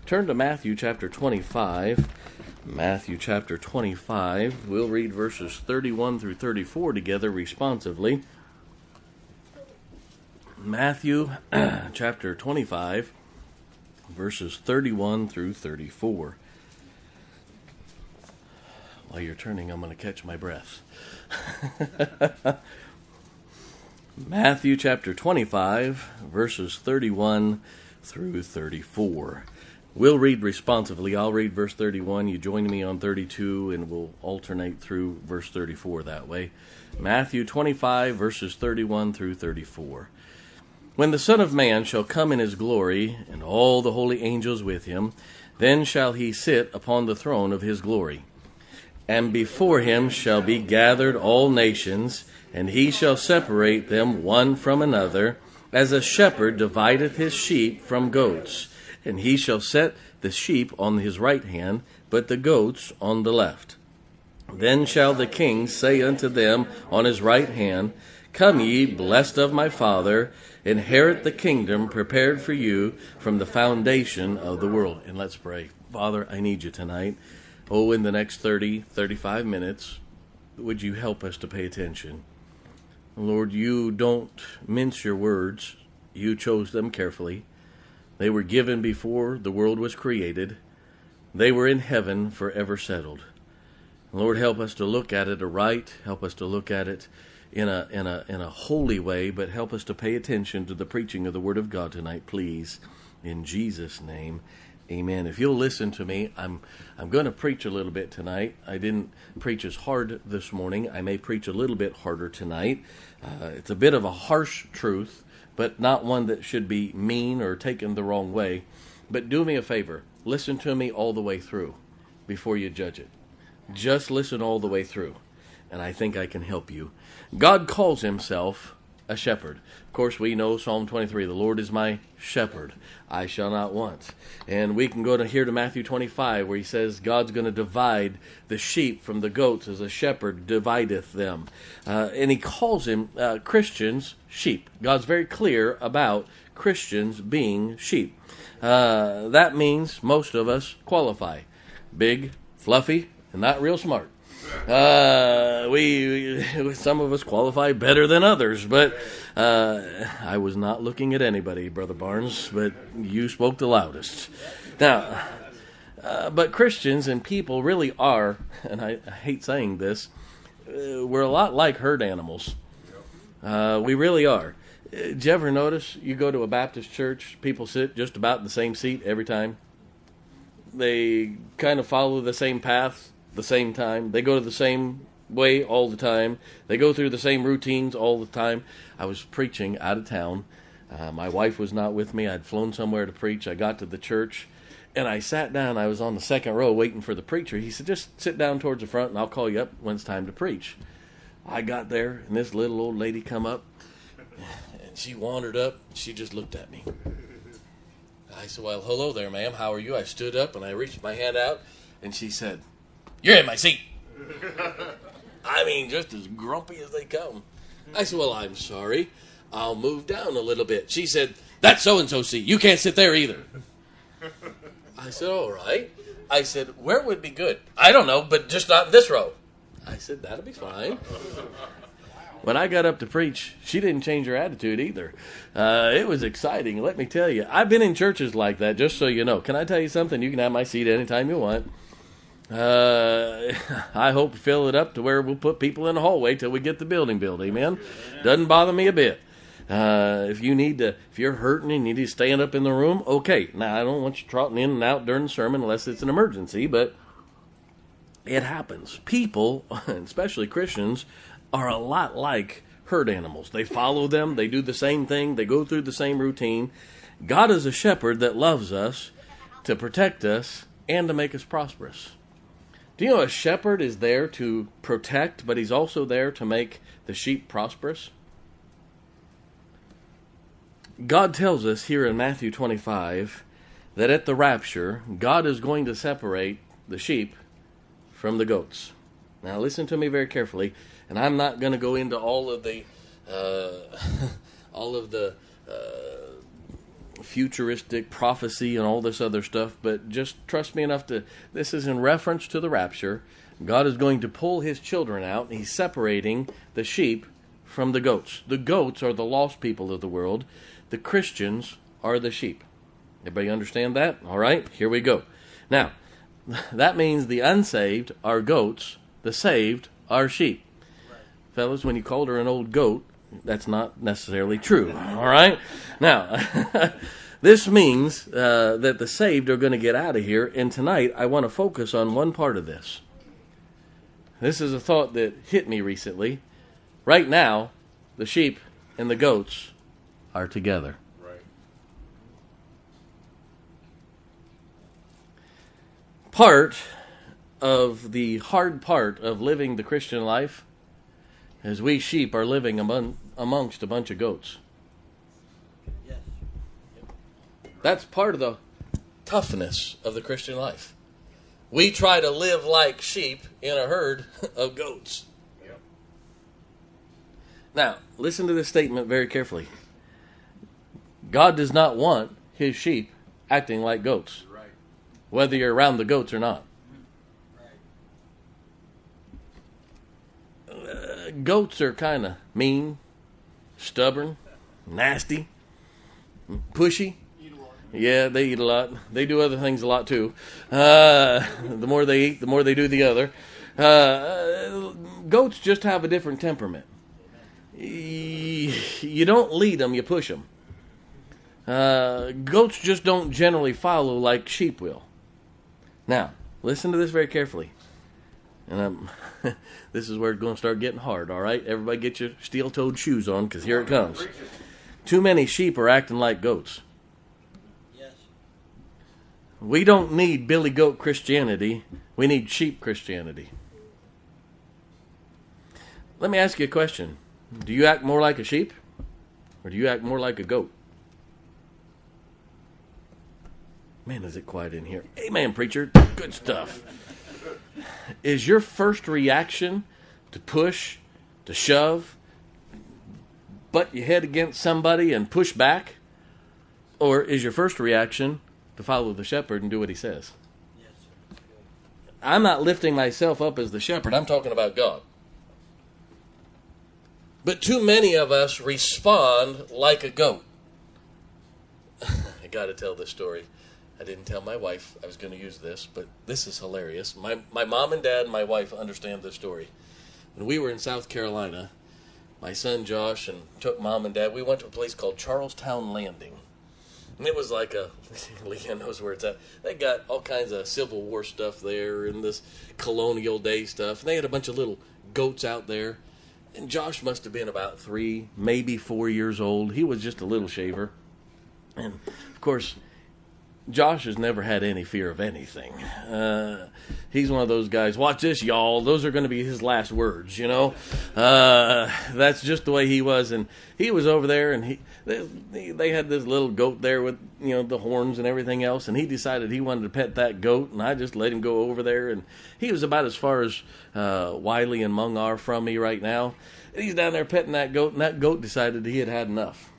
Turn to Matthew chapter 25. Matthew chapter 25. We'll read verses 31 through 34 together responsively. Matthew chapter 25, verses 31 through 34. While you're turning, I'm going to catch my breath. Matthew chapter 25, verses 31 through 34. We'll read responsively. I'll read verse 31. You join me on 32, and we'll alternate through verse 34 that way. Matthew 25, verses 31 through 34. When the Son of Man shall come in his glory, and all the holy angels with him, then shall he sit upon the throne of his glory. And before him shall be gathered all nations, and he shall separate them one from another, as a shepherd divideth his sheep from goats. And he shall set the sheep on his right hand, but the goats on the left. Then shall the king say unto them on his right hand, Come ye, blessed of my Father, inherit the kingdom prepared for you from the foundation of the world. And let's pray. Father, I need you tonight. Oh, in the next 35 minutes, would you help us to pay attention? Lord, you don't mince your words. You chose them carefully. They were given before the world was created. They were in heaven forever settled. Lord, help us to look at it aright. Help us to look at it in a holy way, but help us to pay attention to the preaching of the Word of God tonight, please. In Jesus' name, amen. If you'll listen to me, I'm going to preach a little bit tonight. I didn't preach as hard this morning. I may preach a little bit harder tonight. It's a bit of a harsh truth, but not one that should be mean or taken the wrong way. But do me a favor. Listen to me all the way through before you judge it. Just listen all the way through, and I think I can help you. God calls himself a shepherd. Of course, we know Psalm 23, the Lord is my shepherd, I shall not want. And we can go to Matthew 25, where he says God's going to divide the sheep from the goats as a shepherd divideth them. And he calls him Christians sheep. God's very clear about Christians being sheep. That means most of us qualify. Big, fluffy, and not real smart. Some of us qualify better than others, but I was not looking at anybody, Brother Barnes, but you spoke the loudest. Now, but Christians and people really are, and I hate saying this, we're a lot like herd animals. We really are. Did you ever notice you go to a Baptist church, people sit just about in the same seat every time? They kind of follow the same path the same time. They go to the same way all the time. They go through the same routines all the time. I was preaching out of town. My wife was not with me. I'd flown somewhere to preach. I got to the church, and I sat down. I was on the second row waiting for the preacher. He said, just sit down towards the front, and I'll call you up when it's time to preach. I got there, and this little old lady come up, and she wandered up. She just looked at me. I said, well, hello there, ma'am. How are you? I stood up, and I reached my hand out, and she said, You're in my seat. I mean, just as grumpy as they come. I said, well, I'm sorry. I'll move down a little bit. She said, that's so-and-so seat. You can't sit there either. I said, all right. I said, where would be good? I don't know, but just not in this row. I said, that'll be fine. When I got up to preach, she didn't change her attitude either. It was exciting, let me tell you. I've been in churches like that, just so you know. Can I tell you something? You can have my seat anytime you want. I hope to fill it up to where we'll put people in the hallway till we get the building built. Amen. Doesn't bother me a bit. If you're hurting and you need to stand up in the room, okay. Now I don't want you trotting in and out during the sermon unless it's an emergency, but it happens. People, especially Christians, are a lot like herd animals. They follow them. They do the same thing. They go through the same routine. God is a shepherd that loves us to protect us and to make us prosperous. Do you know a shepherd is there to protect, but he's also there to make the sheep prosperous? God tells us here in Matthew 25 that at the rapture, God is going to separate the sheep from the goats. Now listen to me very carefully, and I'm not going to go into all of the futuristic prophecy and all this other stuff, but just trust me enough this is in reference to the rapture. God is going to pull his children out, and he's separating the sheep from the goats. The goats are the lost people of the world. The Christians are the sheep. Everybody understand that? All right, here we go. Now, that means the unsaved are goats, the saved are sheep. Right. Fellas, when you called her an old goat, that's not necessarily true. All right? Now, this means that the saved are going to get out of here, and tonight I want to focus on one part of this. This is a thought that hit me recently. Right now, the sheep and the goats are together. Right. Part of the hard part of living the Christian life is we sheep are living amongst a bunch of goats. Yes. That's part of the toughness of the Christian life. We try to live like sheep in a herd of goats. Yep. Now, listen to this statement very carefully. God does not want his sheep acting like goats, Right. whether you're around the goats or not. Right. Goats are kind of mean, stubborn, nasty, pushy. Yeah, they eat a lot. They do other things a lot too. The more they eat, the more they do the other. Goats just have a different temperament. You don't lead them, you push them. Goats just don't generally follow like sheep will. Now, listen to this very carefully. And this is where it's going to start getting hard, all right? Everybody get your steel-toed shoes on, because here it comes. Too many sheep are acting like goats. We don't need Billy Goat Christianity. We need sheep Christianity. Let me ask you a question. Do you act more like a sheep? Or do you act more like a goat? Man, is it quiet in here. Amen, preacher. Good stuff. Is your first reaction to push, to shove, butt your head against somebody and push back? Or is your first reaction to follow the shepherd and do what he says? Yes. I'm not lifting myself up as the shepherd. I'm talking about God. But too many of us respond like a goat. I got to tell this story. I didn't tell my wife I was going to use this, but this is hilarious. My mom and dad and my wife understand this story. When we were in South Carolina, my son Josh and took mom and dad, we went to a place called Charlestown Landing. And it was like Leanne knows where it's at. They got all kinds of Civil War stuff there and this colonial day stuff. And they had a bunch of little goats out there. And Josh must have been about 3, maybe 4 years old. He was just a little shaver. And, of course, Josh has never had any fear of anything. He's one of those guys, watch this, y'all. Those are going to be his last words, you know. That's just the way he was. And he was over there, and they had this little goat there with, you know, the horns and everything else. And he decided he wanted to pet that goat, and I just let him go over there. And he was about as far as Wiley and Mung are from me right now. And he's down there petting that goat, and that goat decided he had had enough.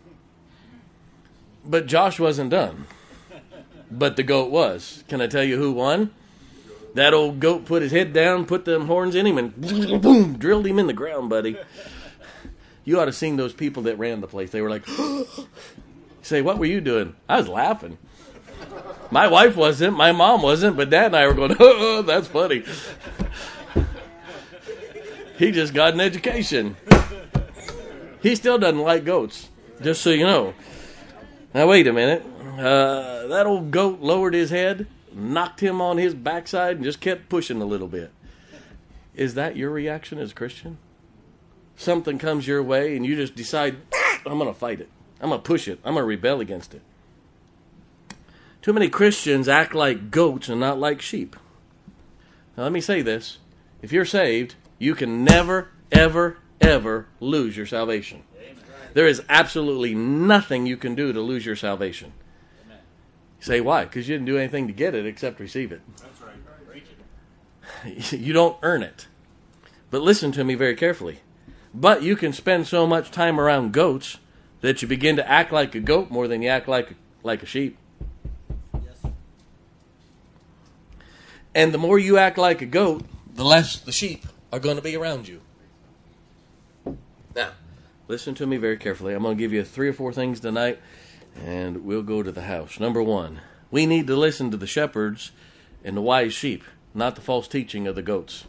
But Josh wasn't done. But the goat was. Can I tell you who won? That old goat put his head down, put them horns in him, and boom, drilled him in the ground, buddy. You ought to have seen those people that ran the place. They were like, say, what were you doing? I was laughing. My wife wasn't, my mom wasn't, but Dad and I were going, oh, that's funny. He just got an education. He still doesn't like goats, just so you know. Now, wait a minute. That old goat lowered his head, knocked him on his backside, and just kept pushing a little bit. Is that your reaction as a Christian? Something comes your way, and you just decide, I'm going to fight it. I'm going to push it. I'm going to rebel against it. Too many Christians act like goats and not like sheep. Now, let me say this. If you're saved, you can never, ever, ever lose your salvation. There is absolutely nothing you can do to lose your salvation. Amen. You say, why? Because you didn't do anything to get it except receive it. That's right. You don't earn it. But listen to me very carefully. But you can spend so much time around goats that you begin to act like a goat more than you act like like a sheep. Yes. And the more you act like a goat, the less the sheep are going to be around you. Now, listen to me very carefully. I'm going to give you 3 or 4 things tonight, and we'll go to the house. Number 1, we need to listen to the shepherds and the wise sheep, not the false teaching of the goats.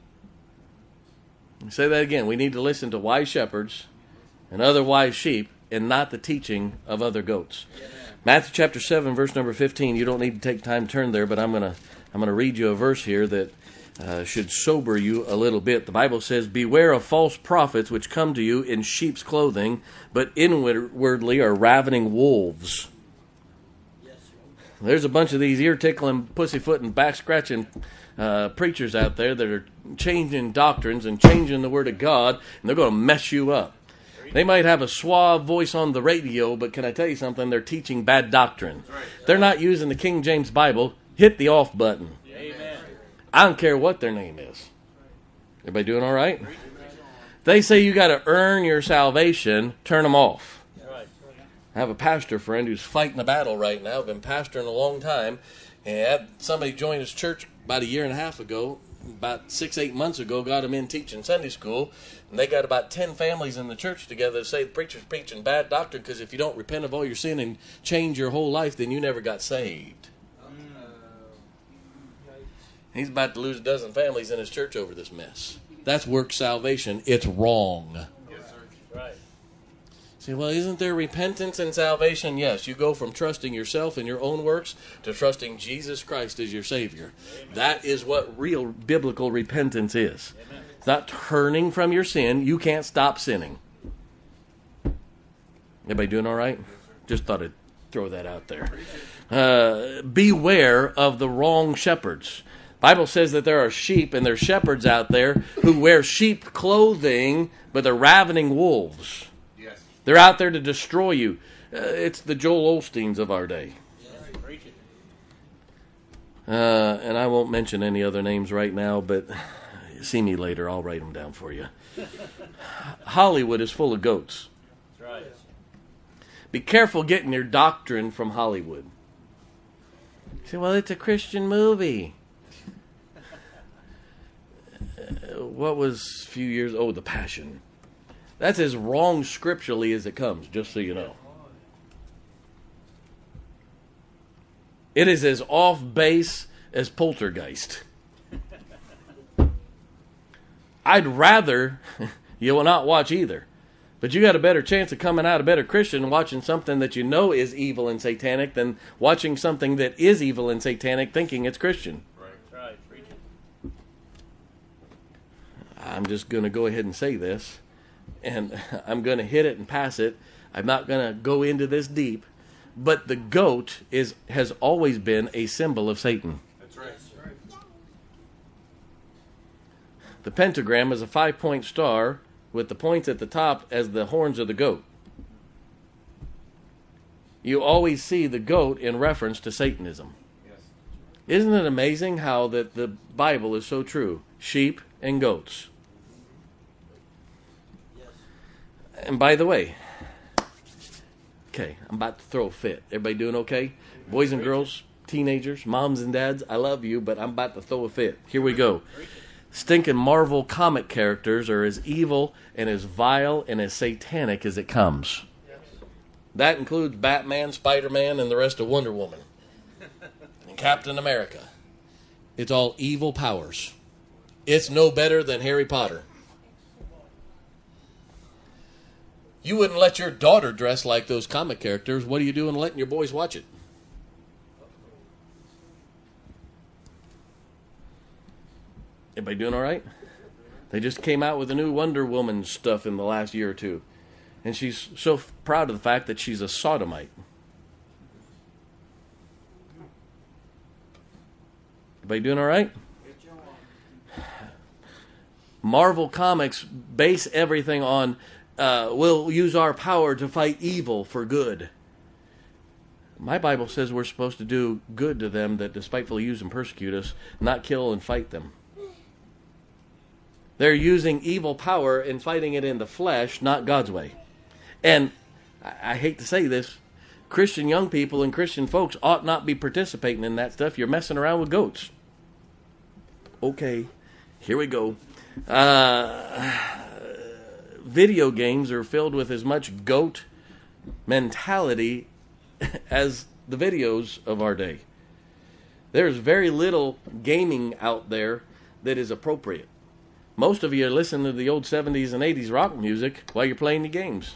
I'll say that again. We need to listen to wise shepherds and other wise sheep, and not the teaching of other goats. Amen. Matthew chapter 7, verse number 15. You don't need to take time to turn there, but I'm gonna read you a verse here that should sober you a little bit. The Bible says, "Beware of false prophets which come to you in sheep's clothing, but inwardly are ravening wolves." Yes. There's a bunch of these ear-tickling, pussyfooting, back-scratching preachers out there that are changing doctrines and changing the Word of God, and they're going to mess you up. They might have a suave voice on the radio, but can I tell you something? They're teaching bad doctrine. They're not using the King James Bible. Hit the off button. Amen. I don't care what their name is. Everybody doing all right? They say you got to earn your salvation. Turn them off. Right. I have a pastor friend who's fighting a battle right now. Been pastoring a long time, and had somebody join his church about 1.5 years ago. About 6-8 months ago, got him in teaching Sunday school, and they got about 10 families in the church together to say the preacher's preaching bad doctrine because if you don't repent of all your sin and change your whole life, then you never got saved. He's about to lose 12 families in his church over this mess. That's work salvation. It's wrong. Yes, sir. Right. Say, well, isn't there repentance and salvation? Yes, you go from trusting yourself and your own works to trusting Jesus Christ as your Savior. Amen. That is what real biblical repentance is. Amen. It's not turning from your sin. You can't stop sinning. Everybody doing all right? Just thought I'd throw that out there. Beware of the wrong shepherds. Bible says that there are sheep and there's shepherds out there who wear sheep clothing, but they're ravening wolves. They're out there to destroy you. It's the Joel Osteens of our day. And I won't mention any other names right now, but see me later. I'll write them down for you. Hollywood is full of goats. That's right. Be careful getting your doctrine from Hollywood. You say, well, it's a Christian movie. What was a few years? Oh, The Passion. That's as wrong scripturally as it comes, just so you know. It is as off base as Poltergeist. I'd rather you will not watch either. But you got a better chance of coming out a better Christian watching something that you know is evil and satanic than watching something that is evil and satanic thinking it's Christian. Right. I'm just going to go ahead and say this. And I'm going to hit it and pass it. I'm not going to go into this deep. But the goat has always been a symbol of Satan. That's right. The pentagram is a 5-point star with the points at the top as the horns of the goat. You always see the goat in reference to Satanism. Yes. Isn't it amazing how that the Bible is so true? Sheep and goats. And by the way, okay, I'm about to throw a fit. Everybody doing okay? Boys and girls, teenagers, moms and dads, I love you, but I'm about to throw a fit. Here we go. Stinking Marvel comic characters are as evil and as vile and as satanic as it comes. That includes Batman, Spider-Man, and the rest of Wonder Woman. And Captain America. It's all evil powers. It's no better than Harry Potter. You wouldn't let your daughter dress like those comic characters. What are you doing letting your boys watch it? Everybody doing all right? They just came out with a new Wonder Woman stuff in the last year or two. And she's so proud of the fact that she's a sodomite. Everybody doing all right? Marvel Comics base everything on we'll use our power to fight evil for good. My Bible says we're supposed to do good to them that despitefully use and persecute us, not kill and fight them. They're using evil power and fighting it in the flesh, not God's way. And I hate to say this, Christian young people and Christian folks ought not be participating in that stuff. You're messing around with goats. Okay, here we go. Video games are filled with as much goat mentality as the videos of our day. There's very little gaming out there that is appropriate. Most of you are listening to the old 70s and 80s rock music while you're playing the games.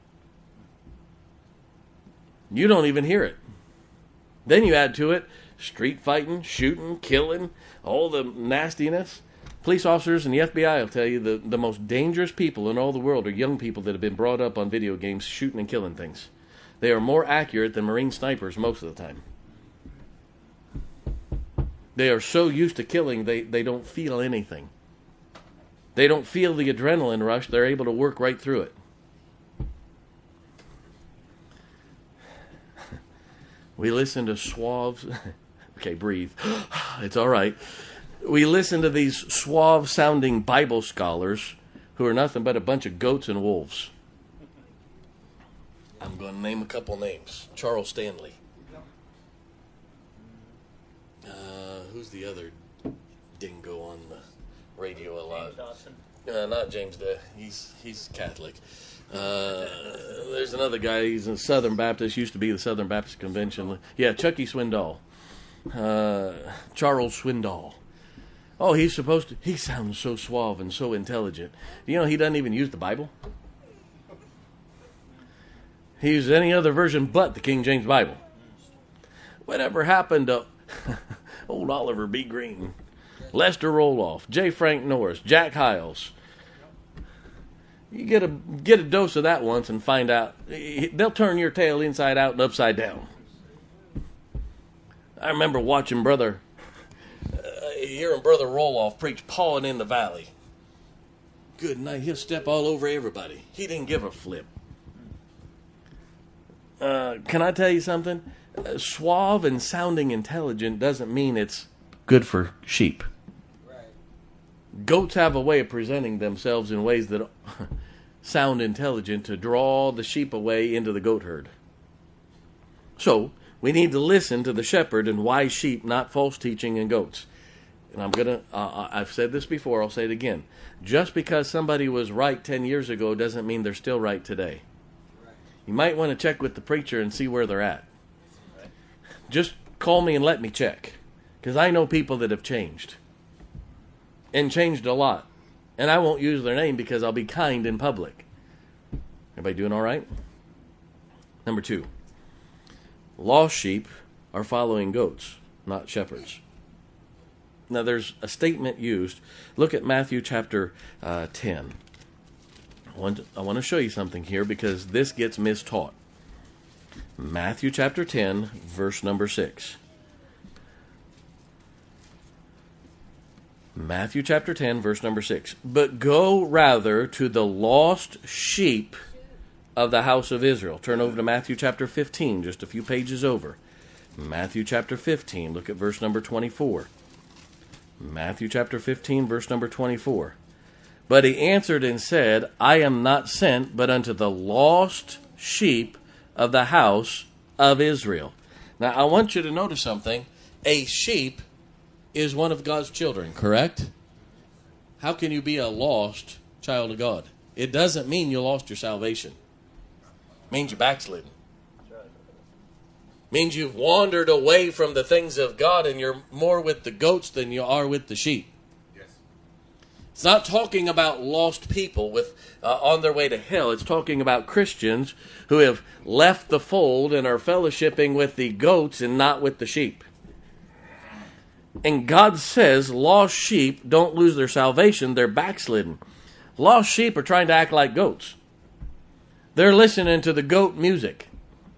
You don't even hear it. Then you add to it street fighting, shooting, killing, all the nastiness. Police officers and the FBI will tell you the most dangerous people in all the world are young people that have been brought up on video games shooting and killing things. They are more accurate than Marine snipers most of the time. They are so used to killing, they don't feel anything. They don't feel the adrenaline rush. They're able to work right through it. We listen to suave... Okay, breathe. It's all right. We listen to these suave-sounding Bible scholars who are nothing but a bunch of goats and wolves. I'm going to name a couple names. Charles Stanley. Who's the other dingo on the radio a lot? James Dawson. Not James. He's Catholic. There's another guy. He's a Southern Baptist. Used to be the Southern Baptist Convention. Yeah, Chucky Swindoll. Charles Swindoll. Oh, he's supposed to... He sounds so suave and so intelligent. You know, he doesn't even use the Bible. He uses any other version but the King James Bible. Whatever happened to old Oliver B. Green, Lester Roloff, J. Frank Norris, Jack Hiles? You get a dose of that once and find out. They'll turn your tail inside out and upside down. I remember watching hearing Brother Roloff preach Pawing in the Valley. Good night. He'll step all over everybody. He didn't give a flip. Can I tell you something? Suave and sounding intelligent doesn't mean it's good for sheep. Right. Goats have a way of presenting themselves in ways that sound intelligent to draw the sheep away into the goat herd. So, we need to listen to the shepherd and wise sheep, not false teaching and goats. And I've said this before, I'll say it again. Just because somebody was right 10 years ago doesn't mean they're still right today. You might want to check with the preacher and see where they're at. Just call me and let me check. Because I know people that have changed. And changed a lot. And I won't use their name because I'll be kind in public. Everybody doing all right? Number 2. Lost sheep are following goats, not shepherds. Now there's a statement used. Look at Matthew chapter 10. I want to show you something here because this gets mistaught. Matthew chapter 10, verse number 6. Matthew chapter 10, verse number 6. But go rather to the lost sheep of the house of Israel. Turn over to Matthew chapter 15, just a few pages over. Matthew chapter 15, look at verse number 24. Matthew chapter 15, verse number 24. But he answered and said, I am not sent but unto the lost sheep of the house of Israel. Now, I want you to notice something. A sheep is one of God's children, correct? How can you be a lost child of God? It doesn't mean you lost your salvation. It means you backslidden. It means you've wandered away from the things of God and you're more with the goats than you are with the sheep. It's not talking about lost people on their way to hell. It's talking about Christians who have left the fold and are fellowshipping with the goats and not with the sheep. And God says lost sheep don't lose their salvation. They're backslidden. Lost sheep are trying to act like goats. They're listening to the goat music.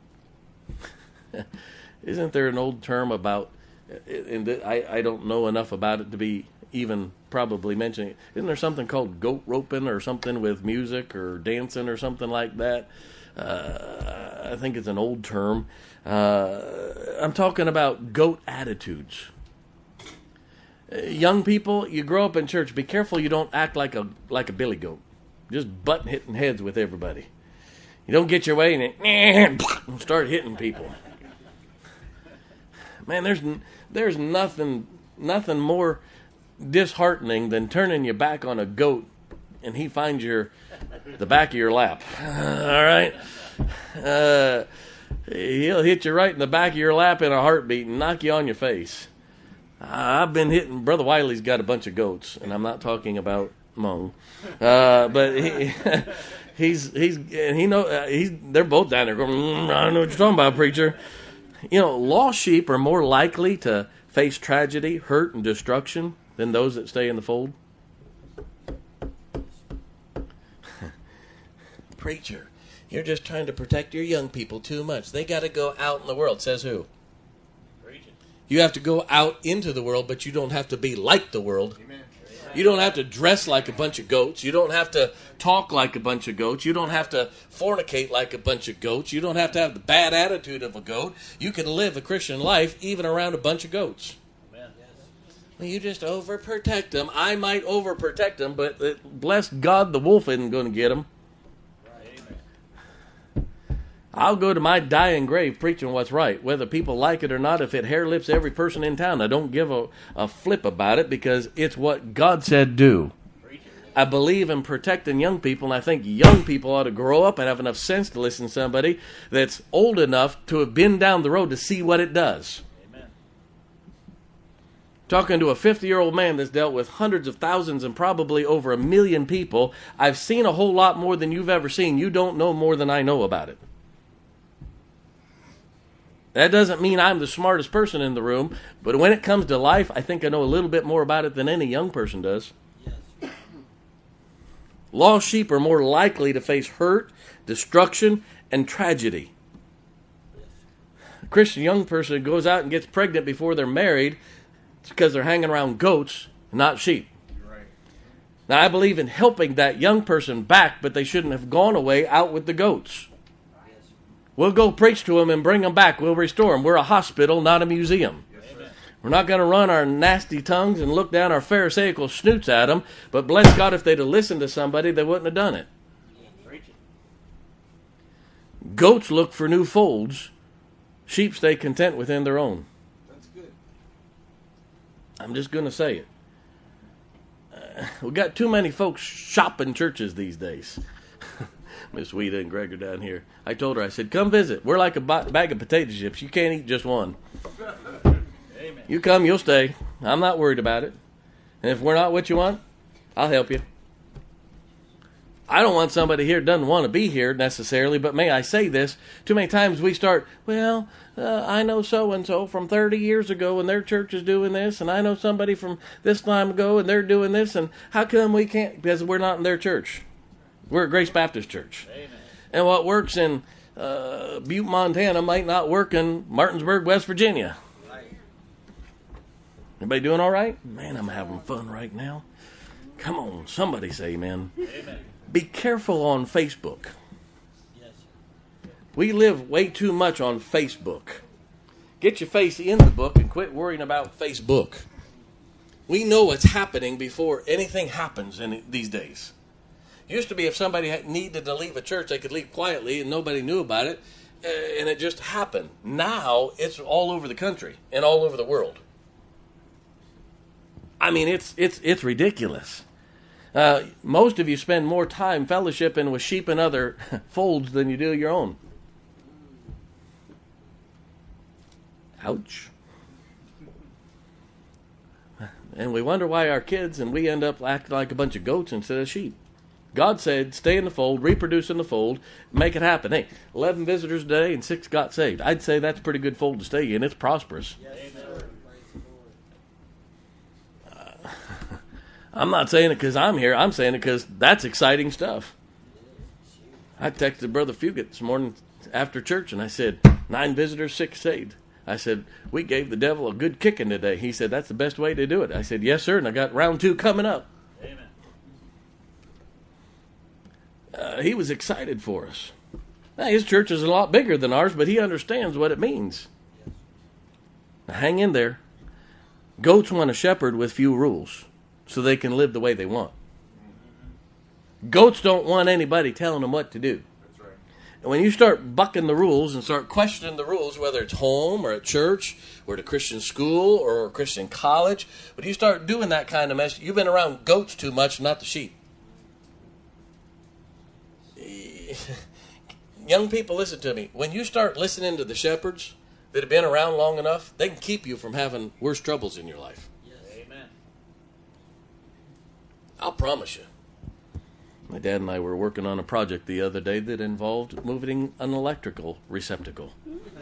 Isn't there an old term about, and I don't know enough about it to be even probably mentioning it. Isn't there something called goat roping or something with music or dancing or something like that? I think it's an old term. I'm talking about goat attitudes. Young people, you grow up in church. Be careful you don't act like a billy goat, just butt hitting heads with everybody. You don't get your way and start hitting people. Man, there's nothing more disheartening than turning your back on a goat and he finds the back of your lap. All right? He'll hit you right in the back of your lap in a heartbeat and knock you on your face. I've been hitting. Brother Wiley's got a bunch of goats, and I'm not talking about Mung, but they're both down there going, I don't know what you're talking about, preacher. Lost sheep are more likely to face tragedy, hurt, and destruction than those that stay in the fold. Preacher, you're just trying to protect your young people too much. They got to go out in the world. Says who? Preaching. You have to go out into the world, but you don't have to be like the world. Amen. You don't have to dress like a bunch of goats. You don't have to talk like a bunch of goats. You don't have to fornicate like a bunch of goats. You don't have to have the bad attitude of a goat. You can live a Christian life even around a bunch of goats. Amen. Well, you just overprotect them. I might overprotect them, but bless God, the wolf isn't going to get them. I'll go to my dying grave preaching what's right, whether people like it or not. If it hair lips every person in town, I don't give a flip about it because it's what God said do. I believe in protecting young people, and I think young people ought to grow up and have enough sense to listen to somebody that's old enough to have been down the road to see what it does. Amen. Talking to a 50-year-old man that's dealt with hundreds of thousands and probably over 1 million people, I've seen a whole lot more than you've ever seen. You don't know more than I know about it. That doesn't mean I'm the smartest person in the room, but when it comes to life, I think I know a little bit more about it than any young person does. Yes. Lost sheep are more likely to face hurt, destruction, and tragedy. A Christian young person who goes out and gets pregnant before they're married, it's because they're hanging around goats, not sheep. Right. Now, I believe in helping that young person back, but they shouldn't have gone away out with the goats. We'll go preach to them and bring them back. We'll restore them. We're a hospital, not a museum. Yes, we're not going to run our nasty tongues and look down our pharisaical snoots at them, but bless God, if they'd have listened to somebody, they wouldn't have done it. Preaching. Goats look for new folds. Sheep stay content within their own. That's good. I'm just going to say it. We've got too many folks shopping churches these days. Miss Weta and Greg are down here. I told her, I said, come visit. We're like a bag of potato chips. You can't eat just one. Amen. You come, you'll stay. I'm not worried about it. And if we're not what you want, I'll help you. I don't want somebody here that doesn't want to be here necessarily, but may I say this, too many times we start, I know so-and-so from 30 years ago and their church is doing this, and I know somebody from this time ago and they're doing this, and how come we can't? Because we're not in their church. We're a Grace Baptist Church. Amen. And what works in Butte, Montana might not work in Martinsburg, West Virginia. Right. Everybody doing all right? Man, I'm having fun right now. Come on, somebody say amen. Amen. Be careful on Facebook. Yes. We live way too much on Facebook. Get your face in the book and quit worrying about Facebook. We know what's happening before anything happens in these days. Used to be if somebody needed to leave a church, they could leave quietly and nobody knew about it, and it just happened. Now it's all over the country and all over the world. I mean, it's ridiculous. Most of you spend more time fellowshipping with sheep and other folds than you do your own. Ouch. And we wonder why our kids and we end up acting like a bunch of goats instead of sheep. God said, stay in the fold, reproduce in the fold, make it happen. Hey, 11 visitors today and 6 got saved. I'd say that's a pretty good fold to stay in. It's prosperous. Yes, I'm not saying it because I'm here. I'm saying it because that's exciting stuff. I texted Brother Fugit this morning after church, and I said, 9 visitors, 6 saved. I said, we gave the devil a good kicking today. He said, that's the best way to do it. I said, yes, sir, and I got round 2 coming up. Amen. He was excited for us. Now, his church is a lot bigger than ours, but he understands what it means. Now, hang in there. Goats want a shepherd with few rules so they can live the way they want. Goats don't want anybody telling them what to do. That's right. And when you start bucking the rules and start questioning the rules, whether it's home or at church or at a Christian school or a Christian college, when you start doing that kind of mess, you've been around goats too much, not the sheep. Young people, listen to me. When you start listening to the shepherds that have been around long enough, they can keep you from having worse troubles in your life. Yes. Amen. I'll promise you. My dad and I were working on a project the other day that involved moving an electrical receptacle.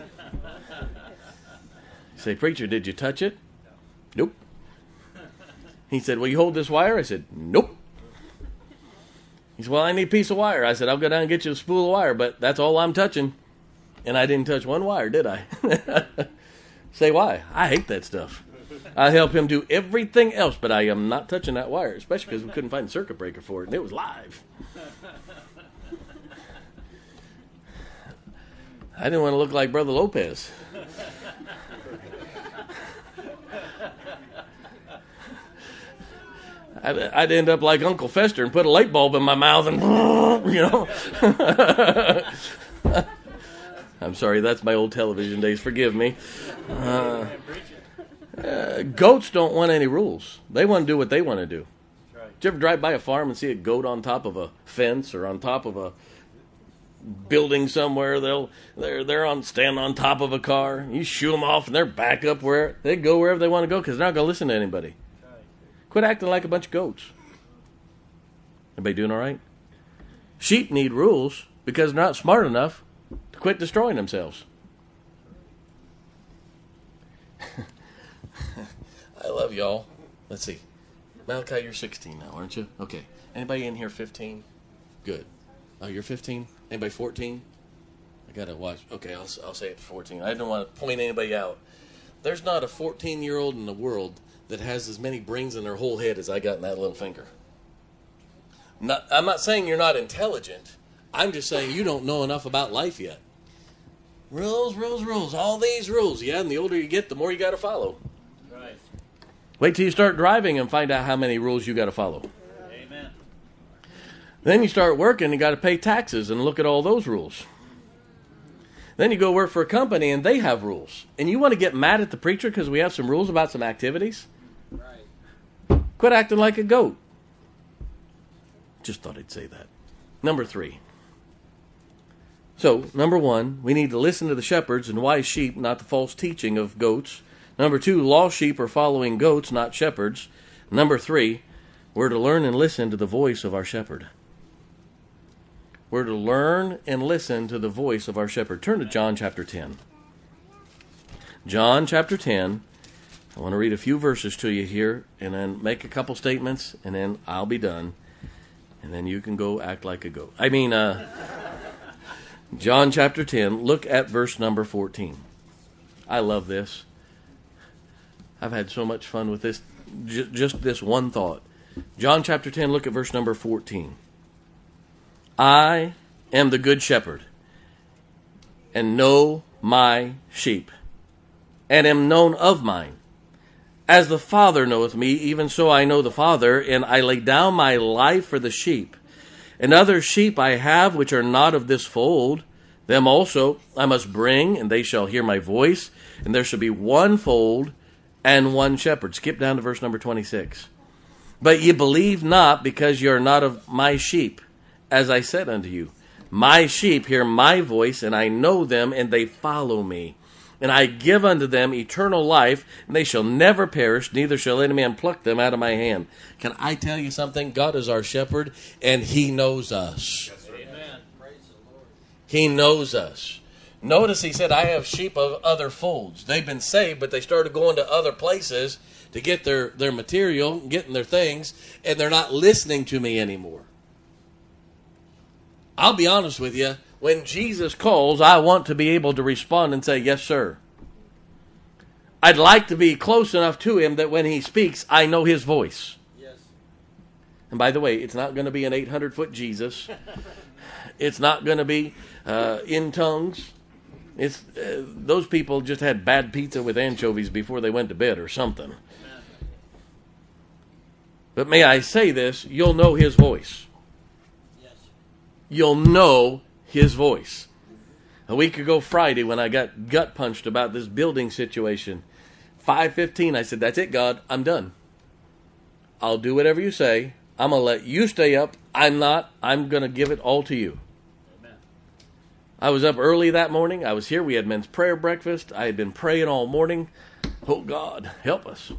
I say, preacher, did you touch it? Nope. He said, will you hold this wire? I said, nope. He said, well, I need a piece of wire. I said, I'll go down and get you a spool of wire, but that's all I'm touching. And I didn't touch one wire, did I? Say, why? I hate that stuff. I help him do everything else, but I am not touching that wire, especially because we couldn't find a circuit breaker for it, and it was live. I didn't want to look like Brother Lopez. I'd end up like Uncle Fester and put a light bulb in my mouth and, you know. I'm sorry, that's my old television days. Forgive me. Goats don't want any rules. They want to do what they want to do. Right. Did you ever drive by a farm and see a goat on top of a fence or on top of a building somewhere? They're stand on top of a car. You shoo them off and they're back up where they go wherever they want to go because they're not going to listen to anybody. Right. Quit acting like a bunch of goats. Everybody doing all right? Sheep need rules because they're not smart enough to quit destroying themselves. I love y'all. Let's see. Malachi, you're 16 now, aren't you? Okay. Anybody in here 15? Good. Oh, you're 15? Anybody 14? I got to watch. Okay, I'll say it 14. I don't want to point anybody out. There's not a 14-year-old in the world that has as many brains in their whole head as I got in that little finger. I'm not saying you're not intelligent. I'm just saying you don't know enough about life yet. Rules, rules, rules. All these rules. Yeah, and the older you get, the more you got to follow. Right. Wait till you start driving and find out how many rules you got to follow. Amen. Then you start working and got to pay taxes and look at all those rules. Then you go work for a company and they have rules. And you want to get mad at the preacher because we have some rules about some activities? Right. Quit acting like a goat. Just thought I'd say that. Number 3. So, number 1, we need to listen to the shepherds and wise sheep, not the false teaching of goats. Number 2, lost sheep are following goats, not shepherds. Number 3, we're to learn and listen to the voice of our shepherd. We're to learn and listen to the voice of our shepherd. Turn to John chapter 10. John chapter 10. I want to read a few verses to you here and then make a couple statements and then I'll be done. And then you can go act like a goat. John chapter 10, look at verse number 14. I love this. I've had so much fun with this, just this one thought. John chapter 10, look at verse number 14. I am the good shepherd, and know my sheep, and am known of mine. As the Father knoweth me, even so I know the Father, and I lay down my life for the sheep. And other sheep I have which are not of this fold, them also I must bring, and they shall hear my voice, and there shall be one fold and one shepherd. Skip down to verse number 26. But ye believe not, because ye are not of my sheep, as I said unto you. My sheep hear my voice, and I know them, and they follow me. And I give unto them eternal life, and they shall never perish, neither shall any man pluck them out of my hand. Can I tell you something? God is our shepherd, and He knows us. Amen. Praise the Lord. He knows us. Notice He said, I have sheep of other folds. They've been saved, but they started going to other places to get their material, getting their things, and they're not listening to me anymore. I'll be honest with you. When Jesus calls, I want to be able to respond and say, yes, sir. I'd like to be close enough to Him that when He speaks, I know His voice. Yes. And by the way, it's not going to be an 800-foot Jesus. It's not going to be in tongues. It's those people just had bad pizza with anchovies before they went to bed or something. Amen. But may I say this, you'll know His voice. Yes. You'll know His voice. A week ago Friday when I got gut punched about this building situation, 5:15 I said, that's it, God, I'm done. I'll do whatever you say. I'm going to let you stay up. I'm going to give it all to you. Amen. I was up early that morning. I was here. We had men's prayer breakfast. I had been praying all morning. Oh, God, help us.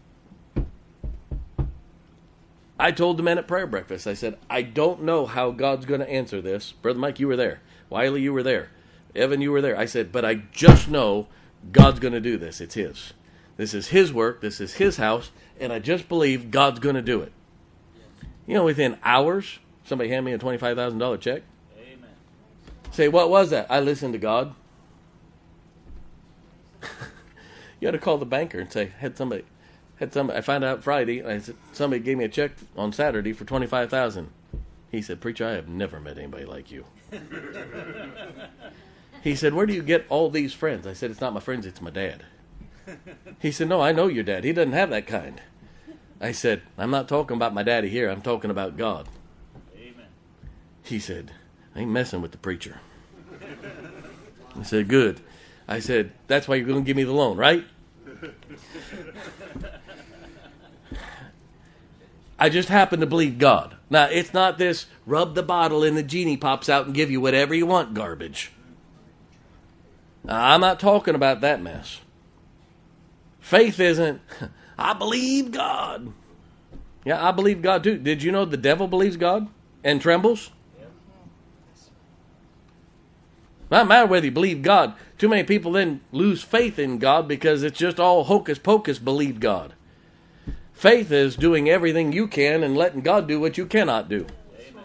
I told the men at prayer breakfast, I said, I don't know how God's going to answer this. Brother Mike, you were there. Wiley, you were there. Evan, you were there. I said, but I just know God's going to do this. It's His. This is His work. This is His house. And I just believe God's going to do it. You know, within hours, somebody handed me a $25,000 check. Amen. Say, what was that? I listened to God. You got to call the banker and say, I found out Friday, I said, somebody gave me a check on Saturday for $25,000. He said, preacher, I have never met anybody like you. He said, where do you get all these friends? I said, it's not my friends, it's my dad. He said, no, I know your dad. He doesn't have that kind. I said, I'm not talking about my daddy here. I'm talking about God. Amen. He said, I ain't messing with the preacher. I said, good. I said, that's why you're going to give me the loan, right? I just happen to believe God. Now, it's not this rub the bottle and the genie pops out and give you whatever you want garbage. Now, I'm not talking about that mess. Faith isn't, I believe God. Yeah, I believe God too. Did you know the devil believes God and trembles? Yep. Not matter whether you believe God. Too many people then lose faith in God because it's just all hocus pocus believe God. Faith is doing everything you can and letting God do what you cannot do. Amen.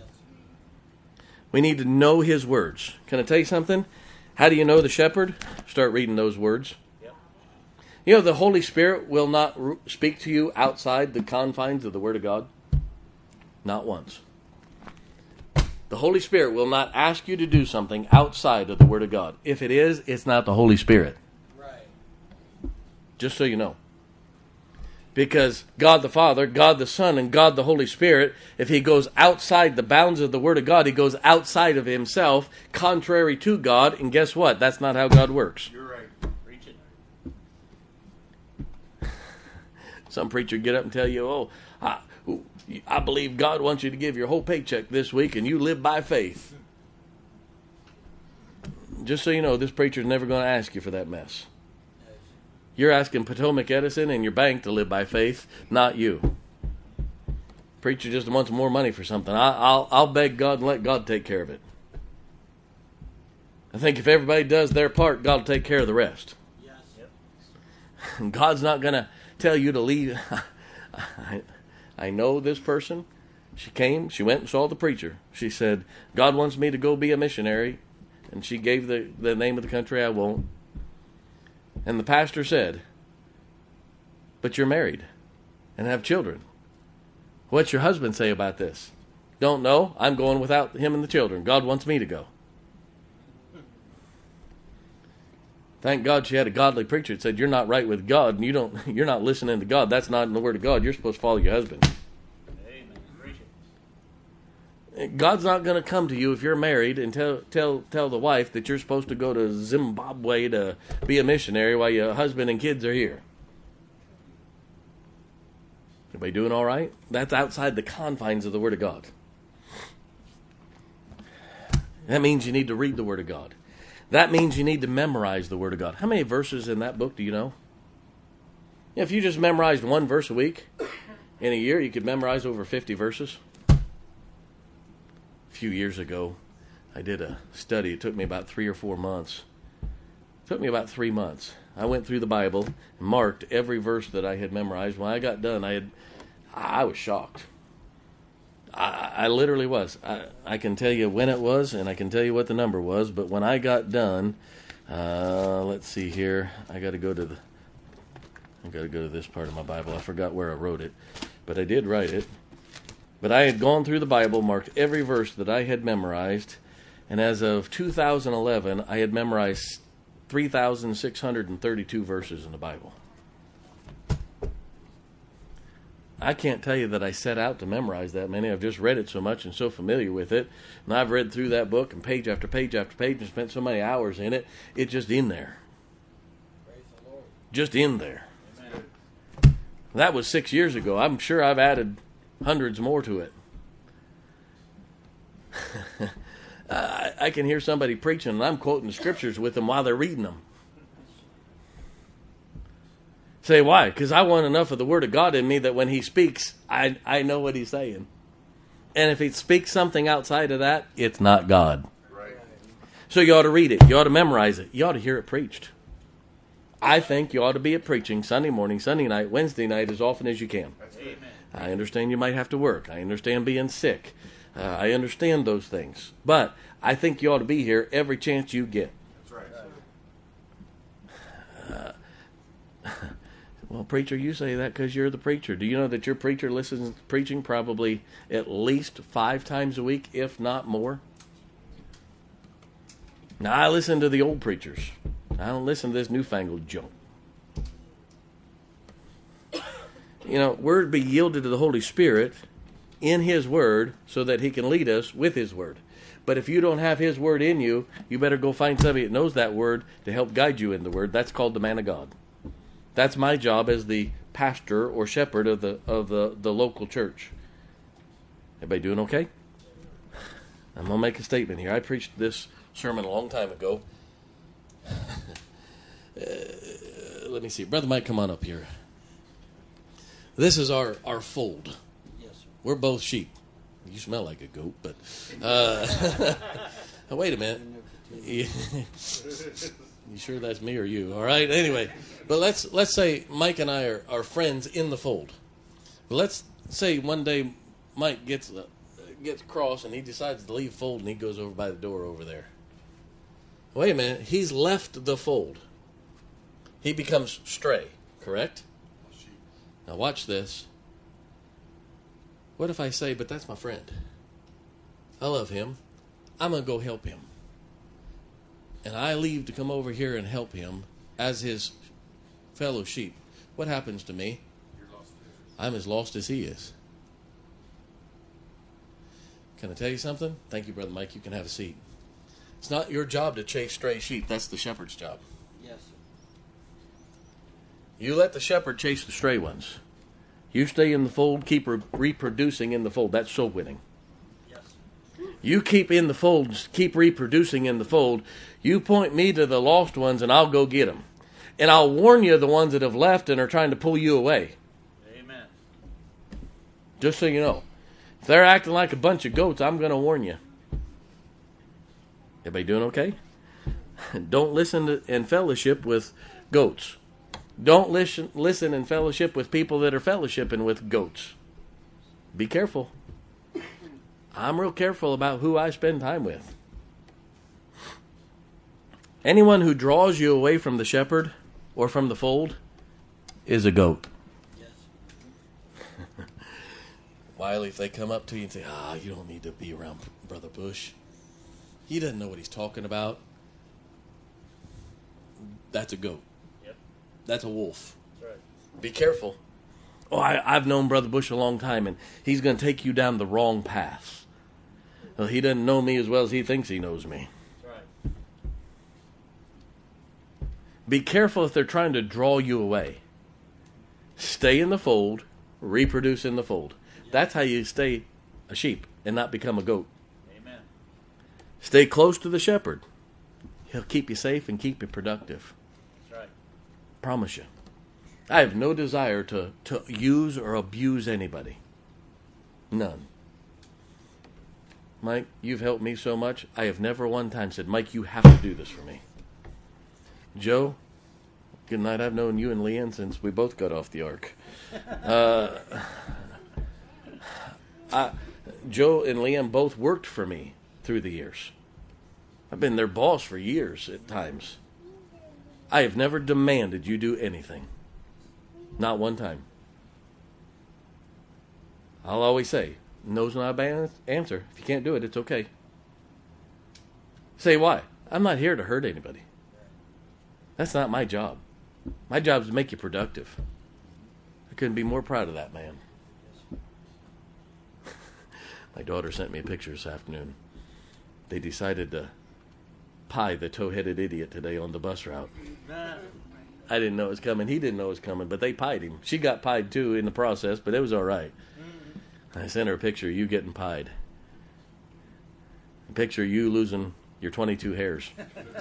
We need to know His words. Can I tell you something? How do you know the shepherd? Start reading those words. Yep. You know, the Holy Spirit will not speak to you outside the confines of the Word of God. Not once. The Holy Spirit will not ask you to do something outside of the Word of God. If it is, it's not the Holy Spirit. Right. Just so you know. Because God the Father, God the Son, and God the Holy Spirit, if He goes outside the bounds of the Word of God, He goes outside of Himself, contrary to God, and guess what? That's not how God works. You're right. Preach it. Some preacher get up and tell you, I believe God wants you to give your whole paycheck this week, and you live by faith. Just so you know, this preacher's never going to ask you for that mess. You're asking Potomac Edison and your bank to live by faith, not you. Preacher just wants more money for something. I'll beg God and let God take care of it. I think if everybody does their part, God will take care of the rest. Yes. Yep. And God's not going to tell you to leave. I know this person. She went and saw the preacher. She said, God wants me to go be a missionary. And she gave the name of the country. I won't. And the pastor said, but you're married and have children. What's your husband say about this? Don't know. I'm going without him and the children. God wants me to go. Thank God she had a godly preacher that said, you're not right with God, and you're not listening to God. That's not in the Word of God. You're supposed to follow your husband. Amen. Preach it. God's not going to come to you if you're married and tell the wife that you're supposed to go to Zimbabwe to be a missionary while your husband and kids are here. Everybody doing all right? That's outside the confines of the Word of God. That means you need to read the Word of God. That means you need to memorize the Word of God. How many verses in that book do you know? If you just memorized one verse a week, in a year you could memorize over 50 verses. A few years ago, I did a study. It took me about 3 or 4 months. It took me about 3 months. I went through the Bible and marked every verse that I had memorized. When I got done, I was shocked. I literally was. I can tell you when it was, and I can tell you what the number was. But when I got done, let's see here. I got to go to this part of my Bible. I forgot where I wrote it, but I did write it. But I had gone through the Bible, marked every verse that I had memorized, and as of 2011, I had memorized 3,632 verses in the Bible. I can't tell you that I set out to memorize that many. I've just read it so much and so familiar with it. And I've read through that book and page after page after page and spent so many hours in it. It's just in there. Praise the Lord. Just in there. Amen. That was 6 years ago. I'm sure I've added hundreds more to it. I can hear somebody preaching and I'm quoting the scriptures with them while they're reading them. Say, why? Because I want enough of the Word of God in me that when He speaks, I know what He's saying. And if He speaks something outside of that, it's not God. Right. So you ought to read it. You ought to memorize it. You ought to hear it preached. I think you ought to be at preaching Sunday morning, Sunday night, Wednesday night as often as you can. Amen. I understand you might have to work. I understand being sick. I understand those things. But I think you ought to be here every chance you get. That's right. Well, preacher, you say that because you're the preacher. Do you know that your preacher listens to preaching probably at least 5 times a week, if not more? Now, I listen to the old preachers. I don't listen to this newfangled junk. You know, we're to be yielded to the Holy Spirit in His Word so that He can lead us with His Word. But if you don't have His Word in you, you better go find somebody that knows that Word to help guide you in the Word. That's called the man of God. That's my job as the pastor or shepherd of the local church. Everybody doing okay? I'm going to make a statement here. I preached this sermon a long time ago. Let me see. Brother Mike, come on up here. This is our fold. Yes, sir. We're both sheep. You smell like a goat, but... wait a minute. You sure that's me or you? All right. Anyway, but let's say Mike and I are friends in the fold. But let's say one day Mike gets cross and he decides to leave fold and he goes over by the door over there. Wait a minute. He's left the fold. He becomes stray. Correct? Now watch this. What if I say, but that's my friend. I love him. I'm going to go help him. And I leave to come over here and help him as his fellow sheep. What happens to me? I'm as lost as he is. Can I tell you something? Thank you, Brother Mike. You can have a seat. It's not your job to chase stray sheep. That's the shepherd's job. Yes, sir. You let the shepherd chase the stray ones. You stay in the fold, keep reproducing in the fold. That's soul winning. Yes. You keep in the fold, keep reproducing in the fold. You point me to the lost ones, and I'll go get them. And I'll warn you of the ones that have left and are trying to pull you away. Amen. Just so you know. If they're acting like a bunch of goats, I'm going to warn you. Everybody doing okay? Don't listen to in fellowship with goats. Don't listen in fellowship with people that are fellowshipping with goats. Be careful. I'm real careful about who I spend time with. Anyone who draws you away from the shepherd or from the fold is a goat. Yes. Wiley, if they come up to you and say, you don't need to be around Brother Bush. He doesn't know what he's talking about. That's a goat. Yep. That's a wolf. That's right. Be careful. Oh, I've known Brother Bush a long time, and he's going to take you down the wrong path. Well, he doesn't know me as well as he thinks he knows me. That's right. Be careful if they're trying to draw you away. Stay in the fold, reproduce in the fold. That's how you stay a sheep and not become a goat. Amen. Stay close to the shepherd. He'll keep you safe and keep you productive. That's right. Promise you. I have no desire to use or abuse anybody. None. Mike, you've helped me so much. I have never one time said, Mike, you have to do this for me. Joe, good night. I've known you and Leanne since we both got off the ark. Joe and Leanne both worked for me through the years. I've been their boss for years at times. I have never demanded you do anything. Not one time. I'll always say, no's not a bad answer. If you can't do it, it's okay. Say why? I'm not here to hurt anybody. That's not my job. My job is to make you productive. I couldn't be more proud of that man. My daughter sent me a picture this afternoon. They decided to pie the tow-headed idiot today on the bus route. I didn't know it was coming. He didn't know it was coming, but they pied him. She got pied too in the process, but it was all right. I sent her a picture of you getting pied. A picture of you losing your 22 hairs.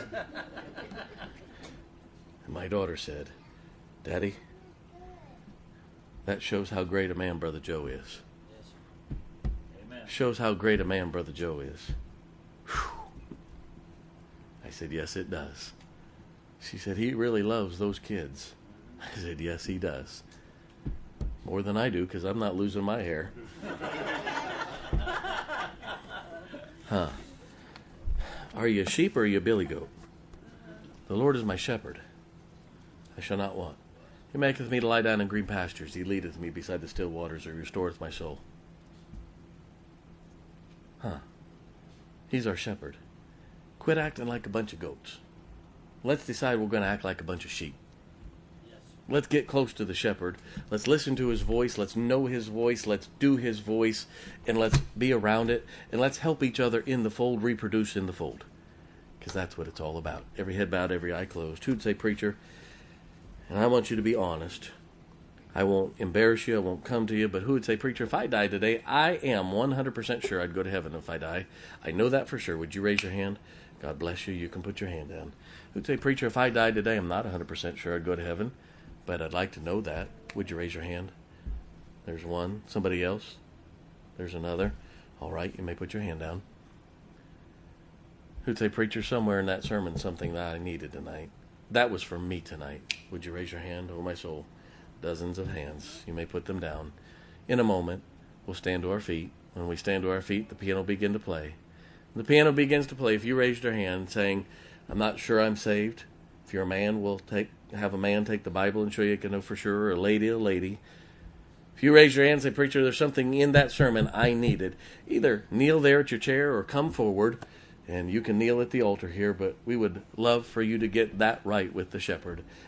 And my daughter said, Daddy, that shows how great a man Brother Joe is. Yes. Amen. Shows how great a man Brother Joe is. Whew. I said, yes, it does. She said, he really loves those kids. I said, yes, he does. More than I do, because I'm not losing my hair. Huh. Are you a sheep or are you a billy goat? The Lord is my shepherd. I shall not want. He maketh me to lie down in green pastures. He leadeth me beside the still waters. He restoreth my soul. Huh. He's our shepherd. Quit acting like a bunch of goats. Let's decide we're going to act like a bunch of sheep. Yes. Let's get close to the shepherd. Let's listen to his voice. Let's know his voice. Let's do his voice. And let's be around it. And let's help each other in the fold, reproduce in the fold. Because that's what it's all about. Every head bowed, every eye closed. Who'd say, preacher? And I want you to be honest. I won't embarrass you. I won't come to you. But who would say, preacher, if I die today, I am 100% sure I'd go to heaven if I die. I know that for sure. Would you raise your hand? God bless you. You can put your hand down. Who'd say, preacher, if I died today, I'm not 100% sure I'd go to heaven, but I'd like to know that. Would you raise your hand? There's one. Somebody else? There's another. All right, you may put your hand down. Who'd say, preacher, somewhere in that sermon, something that I needed tonight. That was for me tonight. Would you raise your hand? Oh, my soul. Dozens of hands. You may put them down. In a moment, we'll stand to our feet. When we stand to our feet, the piano will begin to play. The piano begins to play. If you raised your hand saying, I'm not sure I'm saved, if you're a man, we'll have a man take the Bible and show you can know for sure, or a lady. If you raise your hand and say, preacher, there's something in that sermon I needed, either kneel there at your chair or come forward, and you can kneel at the altar here, but we would love for you to get that right with the shepherd